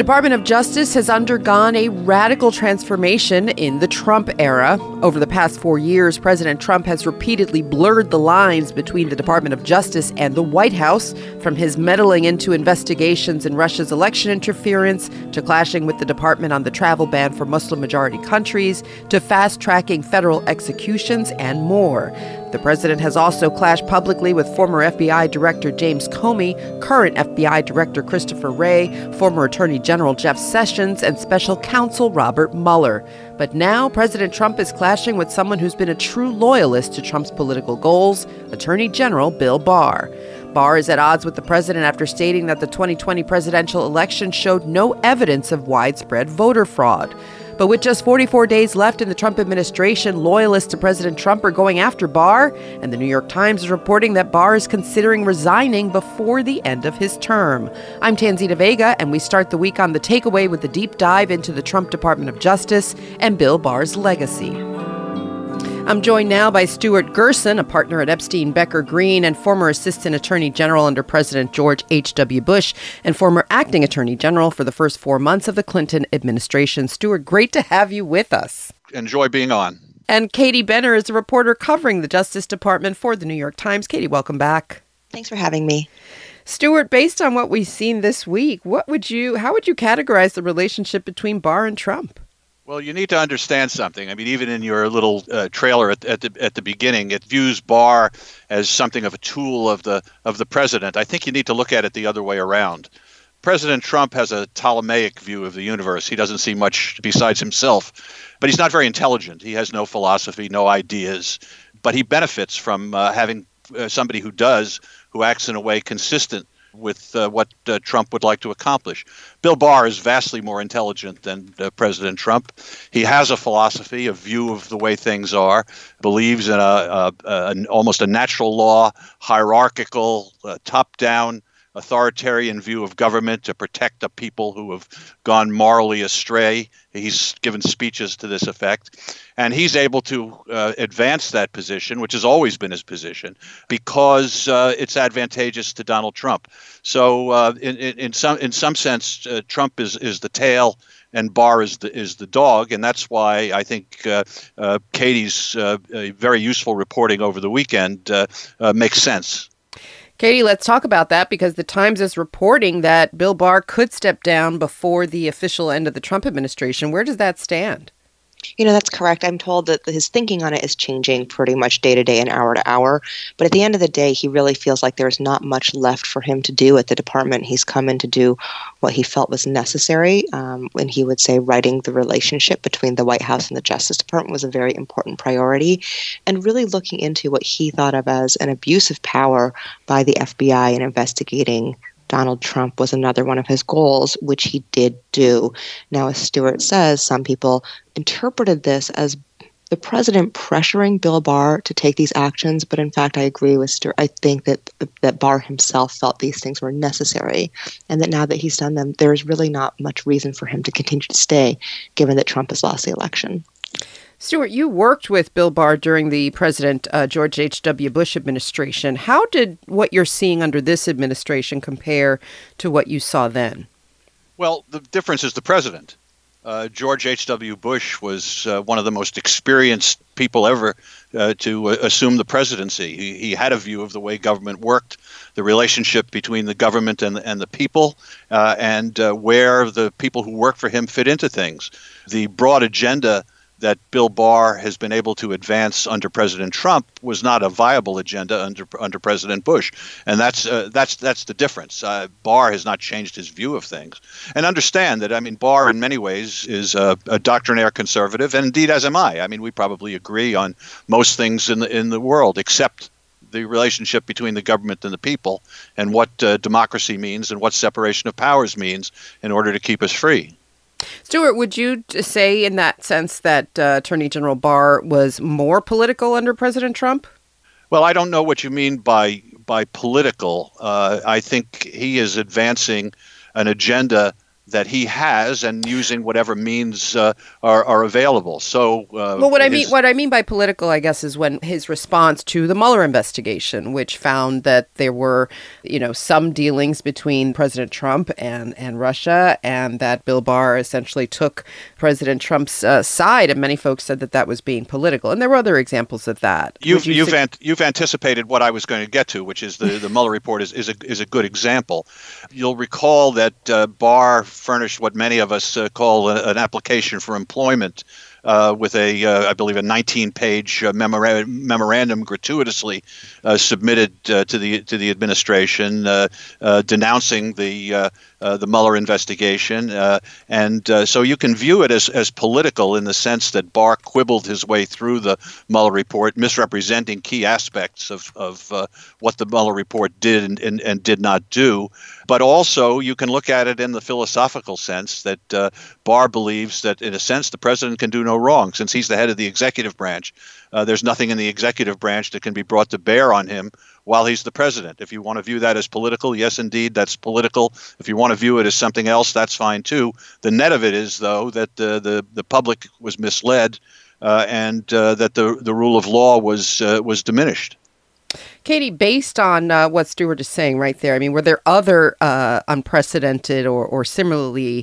Department of Justice has undergone a radical transformation in the Trump era. Over the past 4 years, President Trump has repeatedly blurred the lines between the Department of Justice and the White House, from his meddling into investigations in Russia's election interference, to clashing with the department on the travel ban for Muslim-majority countries, to fast-tracking federal executions, and more. The president has also clashed publicly with former FBI Director James Comey, current FBI Director Christopher Wray, former Attorney General Jeff Sessions, and Special Counsel Robert Mueller. But now President Trump is clashing with someone who's been a true loyalist to Trump's political goals, Attorney General Bill Barr. Barr is at odds with the president after stating that the 2020 presidential election showed no evidence of widespread voter fraud. But with just 44 days left in the Trump administration, loyalists to President Trump are going after Barr, and the New York Times is reporting that Barr is considering resigning before the end of his term. I'm Tanzita Vega, and we start the week on The Takeaway with a deep dive into the Trump Department of Justice and Bill Barr's legacy. I'm joined now by Stuart Gerson, a partner at Epstein Becker Green and former Assistant Attorney General under President George H.W. Bush and former Acting Attorney General for the first 4 months of the Clinton administration. Stuart, great to have you with us. Enjoy being on. And Katie Benner is a reporter covering the Justice Department for the New York Times. Katie, welcome back. Thanks for having me. Stuart, based on what we've seen this week, how would you categorize the relationship between Barr and Trump? Well, you need to understand something. I mean, even in your little trailer at the beginning, it views Barr as something of a tool of the president. I think you need to look at it the other way around. President Trump has a Ptolemaic view of the universe. He doesn't see much besides himself, but he's not very intelligent. He has no philosophy, no ideas, but he benefits from having somebody who acts in a way consistent with what Trump would like to accomplish. Bill Barr is vastly more intelligent than President Trump. He has a philosophy, a view of the way things are, believes in almost a natural law, hierarchical, top-down, authoritarian view of government to protect the people who have gone morally astray. He's given speeches to this effect. And he's able to advance that position, which has always been his position, because it's advantageous to Donald Trump. So in some sense, Trump is the tail and Barr is the dog. And that's why I think Katie's very useful reporting over the weekend makes sense. Katie, let's talk about that, because the Times is reporting that Bill Barr could step down before the official end of the Trump administration. Where does that stand? That's correct. I'm told that his thinking on it is changing pretty much day to day and hour to hour. But at the end of the day, he really feels like there's not much left for him to do at the department. He's come in to do what he felt was necessary. And he would say writing the relationship between the White House and the Justice Department was a very important priority. And really looking into what he thought of as an abuse of power by the FBI in investigating Donald Trump was another one of his goals, which he did do. Now, as Stuart says, some people interpreted this as the president pressuring Bill Barr to take these actions, but in fact, I agree with Stuart. I think that Barr himself felt these things were necessary, and that now that he's done them, there is really not much reason for him to continue to stay, given that Trump has lost the election. Stuart, you worked with Bill Barr during the President George H.W. Bush administration. How did what you're seeing under this administration compare to what you saw then? Well, the difference is the president. George H.W. Bush was one of the most experienced people ever to assume the presidency. He had a view of the way government worked, the relationship between the government and the people, and where the people who work for him fit into things. The broad agenda that Bill Barr has been able to advance under President Trump was not a viable agenda under President Bush, and that's the difference. Barr has not changed his view of things, and understand that. I mean, Barr in many ways is a doctrinaire conservative, and indeed as am I. I mean, we probably agree on most things in the world, except the relationship between the government and the people, and what democracy means, and what separation of powers means in order to keep us free. Stuart, would you say in that sense that Attorney General Barr was more political under President Trump? Well, I don't know what you mean by political. I think he is advancing an agenda that he has, and using whatever means are available. So, well, what I mean by political, I guess, is when his response to the Mueller investigation, which found that there were, some dealings between President Trump and Russia, and that Bill Barr essentially took President Trump's side, and many folks said that was being political, and there were other examples of that. You've anticipated what I was going to get to, which is the Mueller report is a good example. You'll recall that Barr furnished what many of us call an application for employment with I believe, a 19-page memorandum gratuitously submitted to the administration denouncing the Mueller investigation, and so you can view it as political in the sense that Barr quibbled his way through the Mueller report, misrepresenting key aspects of what the Mueller report did and did not do. But also, you can look at it in the philosophical sense that Barr believes that, in a sense, the president can do no wrong. Since he's the head of the executive branch, there's nothing in the executive branch that can be brought to bear on him while he's the president. If you want to view that as political, yes, indeed, that's political. If you want to view it as something else, that's fine, too. The net of it is, though, that the public was misled and that the rule of law was diminished. Katie, based on what Stuart is saying right there, I mean, were there other unprecedented or similarly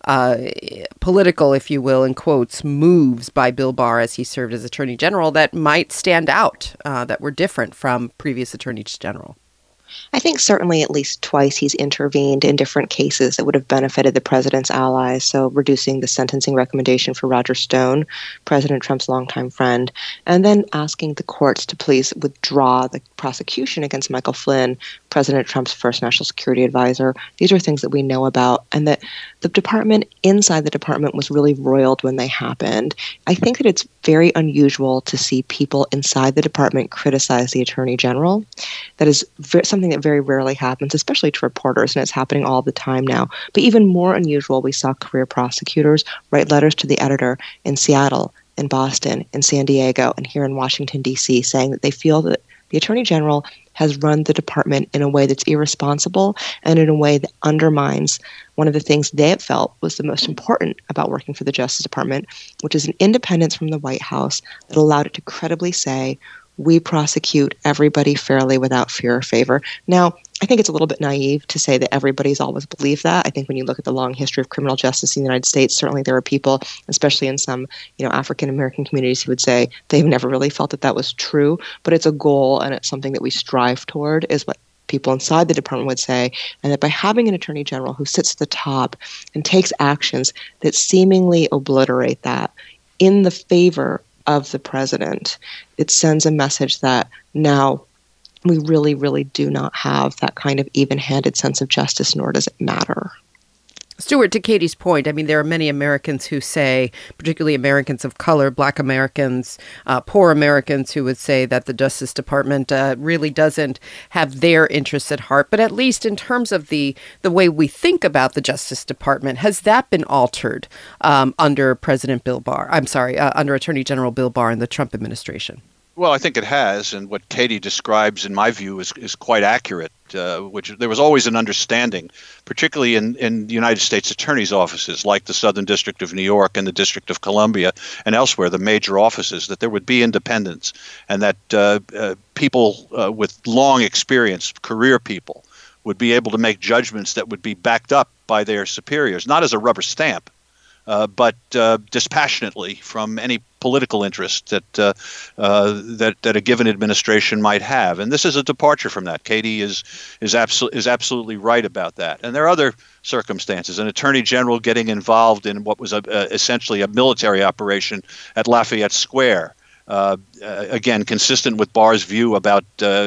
political, if you will, in quotes, moves by Bill Barr as he served as Attorney General that might stand out, that were different from previous Attorneys General? I think certainly at least twice he's intervened in different cases that would have benefited the president's allies. So reducing the sentencing recommendation for Roger Stone, President Trump's longtime friend, and then asking the courts to please withdraw the prosecution against Michael Flynn, President Trump's first national security advisor. These are things that we know about, and that the department, inside the department, was really roiled when they happened. I think that it's very unusual to see people inside the department criticize the Attorney General. That is something that very rarely happens, especially to reporters, and it's happening all the time now. But even more unusual, we saw career prosecutors write letters to the editor in Seattle, in Boston, in San Diego, and here in Washington, D.C., saying that they feel that the Attorney General has run the department in a way that's irresponsible and in a way that undermines one of the things they have felt was the most important about working for the Justice Department, which is an independence from the White House that allowed it to credibly say, we prosecute everybody fairly without fear or favor. Now, I think it's a little bit naive to say that everybody's always believed that. I think when you look at the long history of criminal justice in the United States, certainly there are people, especially in some, African-American communities, who would say they've never really felt that was true. But it's a goal, and it's something that we strive toward, is what people inside the department would say, and that by having an attorney general who sits at the top and takes actions that seemingly obliterate that in the favor of the president, it sends a message that now we really, really do not have that kind of even-handed sense of justice, nor does it matter. Stuart, to Katie's point, I mean, there are many Americans who say, particularly Americans of color, Black Americans, poor Americans, who would say that the Justice Department really doesn't have their interests at heart. But at least in terms of the way we think about the Justice Department, has that been altered under President Bill Barr? Under Attorney General Bill Barr in the Trump administration? Well, I think it has, and what Katie describes, in my view, is quite accurate, which there was always an understanding, particularly in United States attorneys' offices like the Southern District of New York and the District of Columbia and elsewhere, the major offices, that there would be independence and that people with long experience, career people, would be able to make judgments that would be backed up by their superiors, not as a rubber stamp, but dispassionately from any political interest that a given administration might have. And this is a departure from that. Katie is absolutely right about that. And there are other circumstances. An attorney general getting involved in what was essentially a military operation at Lafayette Square. Again, consistent with Barr's view about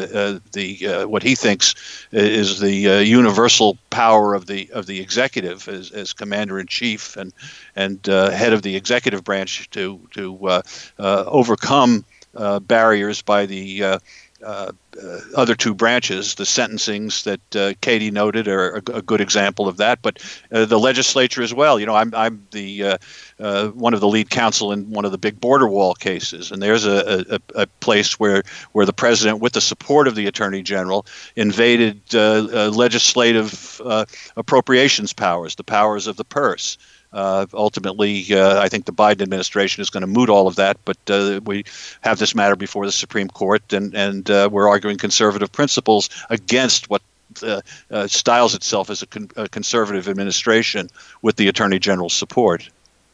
what he thinks is the universal power of the executive as commander in chief and head of the executive branch to overcome barriers by the other two branches. The sentencings that Katie noted are a good example of that, but the legislature as well. I'm the one of the lead counsel in one of the big border wall cases, and there's a place where the president, with the support of the attorney general, invaded legislative appropriations powers, the powers of the purse. Ultimately, I think the Biden administration is going to moot all of that, but we have this matter before the Supreme Court, and we're arguing conservative principles against what styles itself as a conservative administration with the Attorney General's support.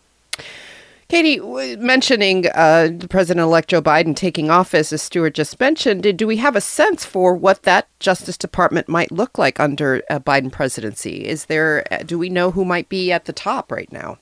Katie, mentioning President-elect Joe Biden taking office, as Stuart just mentioned, do we have a sense for what that Justice Department might look like under a Biden presidency? Do we know who might be at the top right now?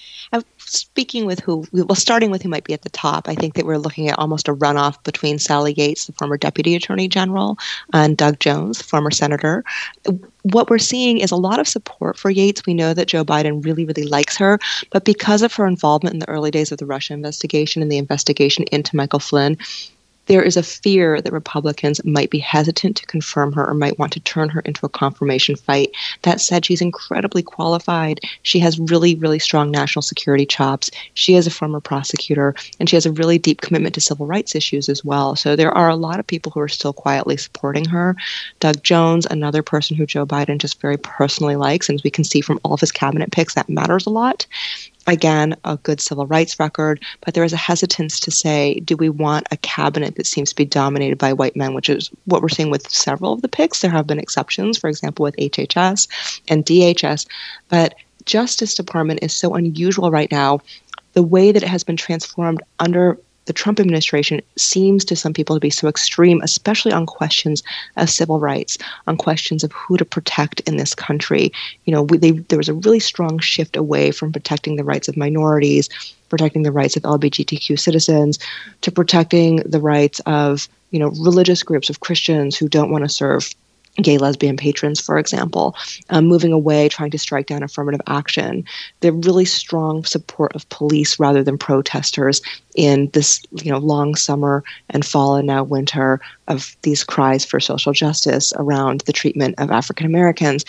Starting with who might be at the top, I think that we're looking at almost a runoff between Sally Yates, the former Deputy Attorney General, and Doug Jones, the former senator. What we're seeing is a lot of support for Yates. We know that Joe Biden really, really likes her, but because of her involvement in the early days of the Russia investigation and the investigation into Michael Flynn, there is a fear that Republicans might be hesitant to confirm her or might want to turn her into a confirmation fight. That said, she's incredibly qualified. She has really, really strong national security chops. She is a former prosecutor, and she has a really deep commitment to civil rights issues as well. So there are a lot of people who are still quietly supporting her. Doug Jones, another person who Joe Biden just very personally likes, and as we can see from all of his cabinet picks, that matters a lot. Again, a good civil rights record, but there is a hesitance to say, do we want a cabinet that seems to be dominated by white men, which is what we're seeing with several of the picks. There have been exceptions, for example, with HHS and DHS, but Justice Department is so unusual right now. The way that it has been transformed under the Trump administration seems to some people to be so extreme, especially on questions of civil rights, on questions of who to protect in this country. There was a really strong shift away from protecting the rights of minorities, protecting the rights of LGBTQ citizens, to protecting the rights of, religious groups of Christians who don't want to serve gay, lesbian patrons, for example, moving away, trying to strike down affirmative action. The really strong support of police rather than protesters in this, long summer and fall and now winter of these cries for social justice around the treatment of African Americans.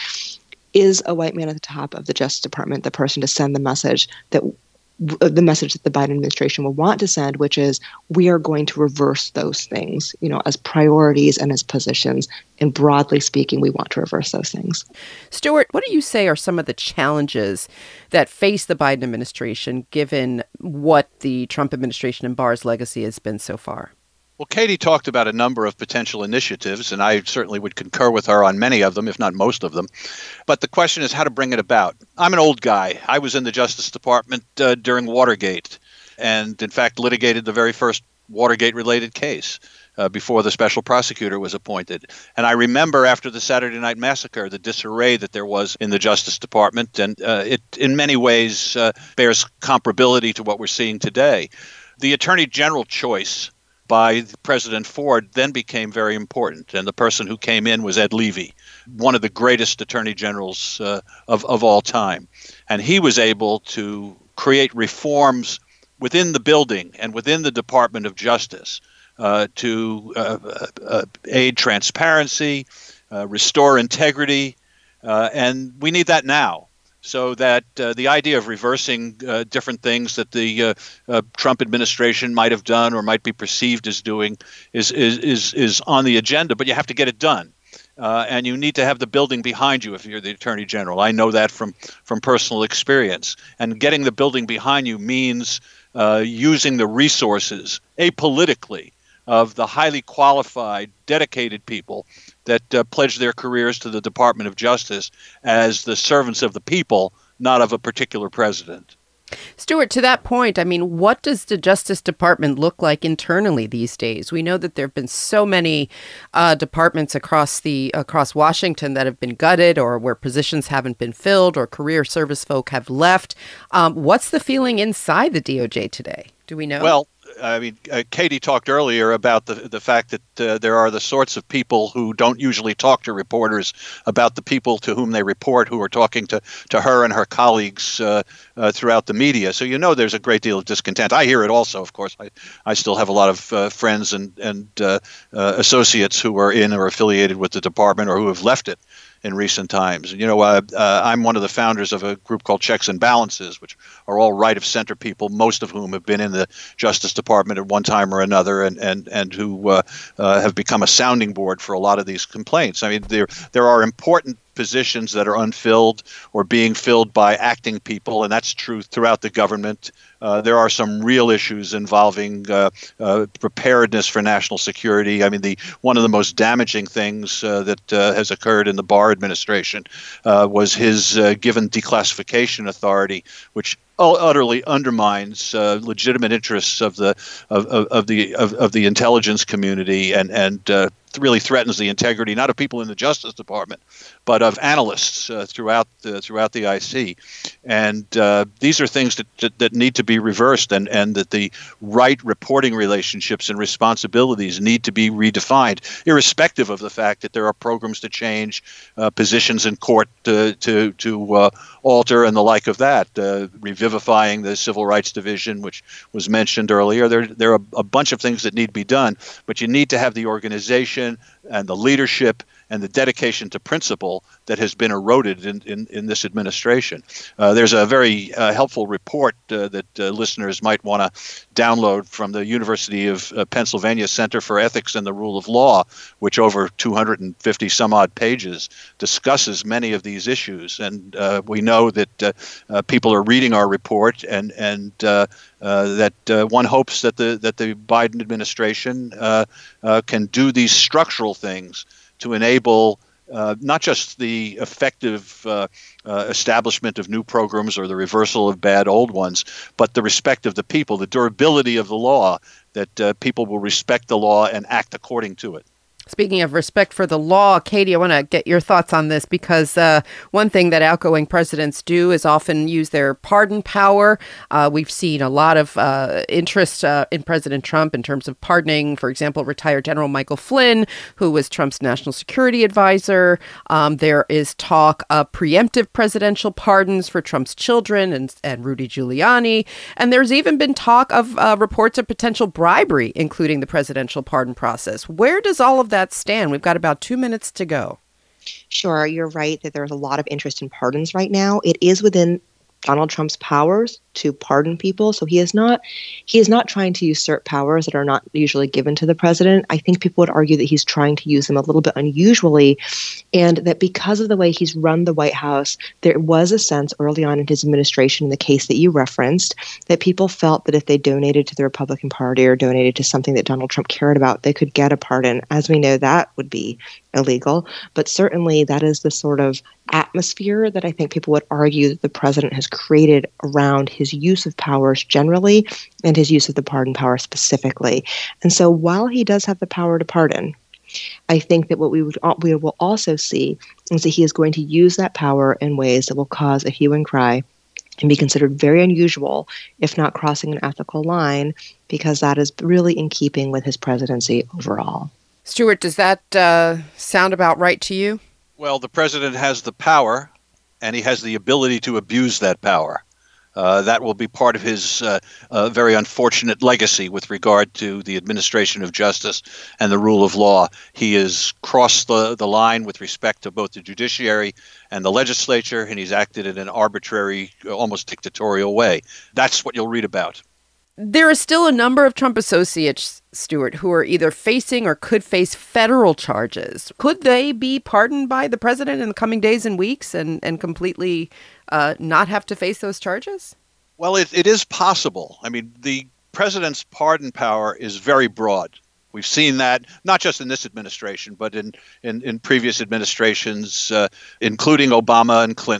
Is a white man at the top of the Justice Department the person to send the message that the Biden administration will want to send, which is we are going to reverse those things, as priorities and as positions. And broadly speaking, we want to reverse those things. Stuart, what do you say are some of the challenges that face the Biden administration, given what the Trump administration and Barr's legacy has been so far? Well, Katie talked about a number of potential initiatives, and I certainly would concur with her on many of them, if not most of them. But the question is how to bring it about. I'm an old guy. I was in the Justice Department during Watergate and, in fact, litigated the very first Watergate-related case before the special prosecutor was appointed. And I remember after the Saturday Night Massacre, the disarray that there was in the Justice Department, and it in many ways bears comparability to what we're seeing today. The Attorney General choice by President Ford then became very important. And the person who came in was Ed Levy, one of the greatest attorney generals of all time. And he was able to create reforms within the building and within the Department of Justice to aid transparency, restore integrity. And we need that now. So that the idea of reversing different things that the Trump administration might have done or might be perceived as doing is on the agenda, but you have to get it done. And you need to have the building behind you if you're the Attorney General. I know that from personal experience. And getting the building behind you means using the resources apolitically of the highly qualified, dedicated people that pledge their careers to the Department of Justice as the servants of the people, not of a particular president. Stuart, to that point, what does the Justice Department look like internally these days? We know that there have been so many departments across Washington that have been gutted, or where positions haven't been filled, or career service folk have left. What's the feeling inside the DOJ today? Do we know? Well, I mean, Katie talked earlier about the fact that there are the sorts of people who don't usually talk to reporters about the people to whom they report, who are talking to her and her colleagues throughout the media. So there's a great deal of discontent. I hear it also, of course. I still have a lot of friends and associates who are in or affiliated with the department or who have left it in recent times. I'm one of the founders of a group called Checks and Balances, which are all right-of-center people, most of whom have been in the Justice Department at one time or another, and who have become a sounding board for a lot of these complaints. I mean, there are important positions that are unfilled or being filled by acting people, and that's true throughout the government. There are some real issues involving preparedness for national security. I mean, one of the most damaging things that has occurred in the Barr administration was his given declassification authority, which utterly undermines legitimate interests of the intelligence community and really threatens the integrity not of people in the Justice Department, but of analysts throughout the IC. And these are things that need to be reversed, and that the right reporting relationships and responsibilities need to be redefined, irrespective of the fact that there are programs to change, positions in court to alter, and the like of that, revivifying the Civil Rights Division, which was mentioned earlier. There are a bunch of things that need to be done, but you need to have the organization and the leadership and the dedication to principle that has been eroded in this administration. There's a very helpful report that listeners might want to download from the University of Pennsylvania Center for Ethics and the Rule of Law, which over 250 some odd pages discusses many of these issues. And we know that people are reading our report, and that one hopes that the Biden administration can do these structural things to enable not just the effective establishment of new programs or the reversal of bad old ones, but the respect of the people, the durability of the law, that people will respect the law and act according to it. Speaking of respect for the law, Katie, I want to get your thoughts on this, because one thing that outgoing presidents do is often use their pardon power. We've seen a lot of interest in President Trump in terms of pardoning, for example, retired General Michael Flynn, who was Trump's national security advisor. There is talk of preemptive presidential pardons for Trump's children and Rudy Giuliani. And there's even been talk of reports of potential bribery, including the presidential pardon process. Where does all of that stand? We've got about 2 minutes to go. Sure, you're right that there's a lot of interest in pardons right now. It is within Donald Trump's powers to pardon people. So he is not trying to usurp powers that are not usually given to the president. I think people would argue that he's trying to use them a little bit unusually, and that because of the way he's run the White House, there was a sense early on in his administration, in the case that you referenced, that people felt that if they donated to the Republican Party or donated to something that Donald Trump cared about, they could get a pardon. As we know, that would be illegal. But certainly that is the sort of atmosphere that I think people would argue that the president has created around his use of powers generally and his use of the pardon power specifically. And so while he does have the power to pardon, I think that what we will also see is that he is going to use that power in ways that will cause a hue and cry and be considered very unusual, if not crossing an ethical line, because that is really in keeping with his presidency overall. Stuart, does that sound about right to you? Well, the president has the power, and he has the ability to abuse that power. That will be part of his very unfortunate legacy with regard to the administration of justice and the rule of law. He has crossed the line with respect to both the judiciary and the legislature, and he's acted in an arbitrary, almost dictatorial way. That's what you'll read about. There are still a number of Trump associates, Stuart, who are either facing or could face federal charges. Could they be pardoned by the president in the coming days and weeks and completely not have to face those charges? Well, it is possible. I mean, the president's pardon power is very broad. We've seen that not just in this administration, but in previous administrations, including Obama and Clinton.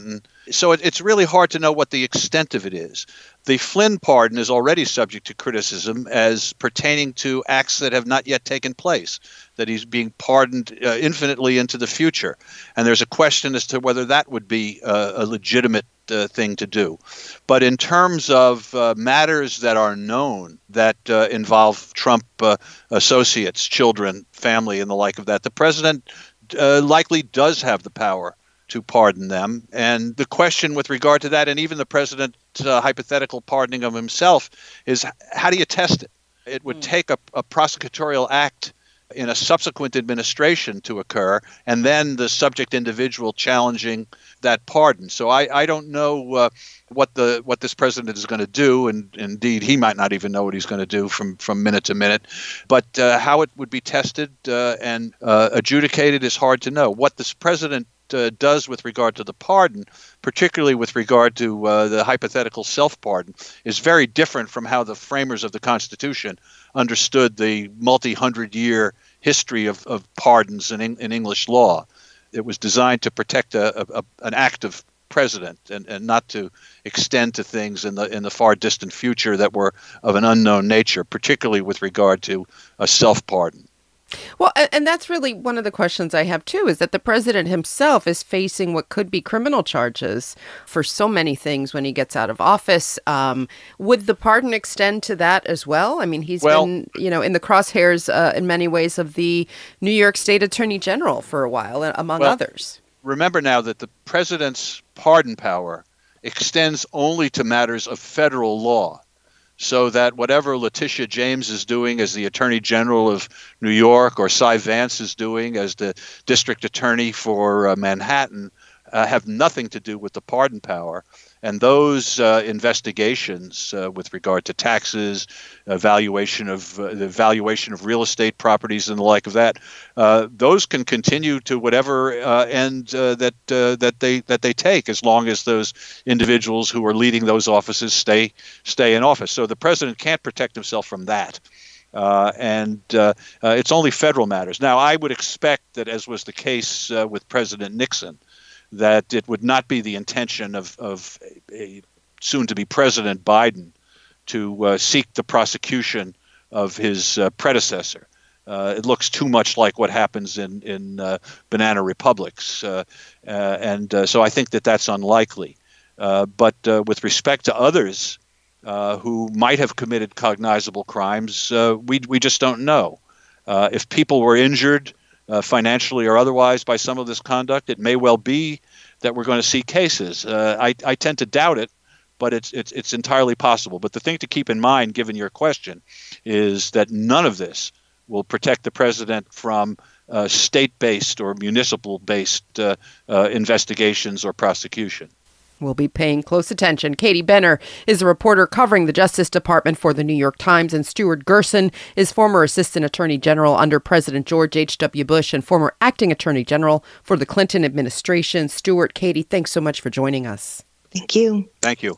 So it's really hard to know what the extent of it is. The Flynn pardon is already subject to criticism as pertaining to acts that have not yet taken place, that he's being pardoned infinitely into the future. And there's a question as to whether that would be a legitimate thing to do. But in terms of matters that are known that involve Trump associates, children, family, and the like of that, the president likely does have the power to pardon them. And the question with regard to that, and even the president's hypothetical pardoning of himself, is how do you test it? It would take a prosecutorial act in a subsequent administration to occur, and then the subject individual challenging that pardon. So I don't know what this president is going to do, and indeed he might not even know what he's going to do from minute to minute. But how it would be tested and adjudicated is hard to know. What this president does with regard to the pardon, particularly with regard to the hypothetical self-pardon, is very different from how the framers of the Constitution understood the multi-hundred-year history of pardons in English law. It was designed to protect an active president and not to extend to things in the far distant future that were of an unknown nature, particularly with regard to a self-pardon. Well, and that's really one of the questions I have, too, is that the president himself is facing what could be criminal charges for so many things when he gets out of office. Would the pardon extend to that as well? I mean, he's been, in the crosshairs in many ways of the New York State Attorney General for a while, among others. Remember now that the president's pardon power extends only to matters of federal law. So that whatever Letitia James is doing as the Attorney General of New York, or Cy Vance is doing as the District Attorney for Manhattan, have nothing to do with the pardon power. And those investigations with regard to taxes, the valuation of real estate properties and the like of that, those can continue to whatever end that they take, as long as those individuals who are leading those offices stay in office. So the president can't protect himself from that. And it's only federal matters. Now, I would expect that, as was the case with President Nixon, that it would not be the intention of a soon-to-be President Biden to seek the prosecution of his predecessor. It looks too much like what happens in banana republics. And so I think that that's unlikely. But with respect to others who might have committed cognizable crimes, we just don't know. If people were injured financially or otherwise by some of this conduct, it may well be that we're going to see cases. I tend to doubt it, but it's entirely possible. But the thing to keep in mind, given your question, is that none of this will protect the president from state-based or municipal-based investigations or prosecution. We'll be paying close attention. Katie Benner is a reporter covering the Justice Department for the New York Times, and Stuart Gerson is former Assistant Attorney General under President George H.W. Bush and former Acting Attorney General for the Clinton administration. Stuart, Katie, thanks so much for joining us. Thank you. Thank you.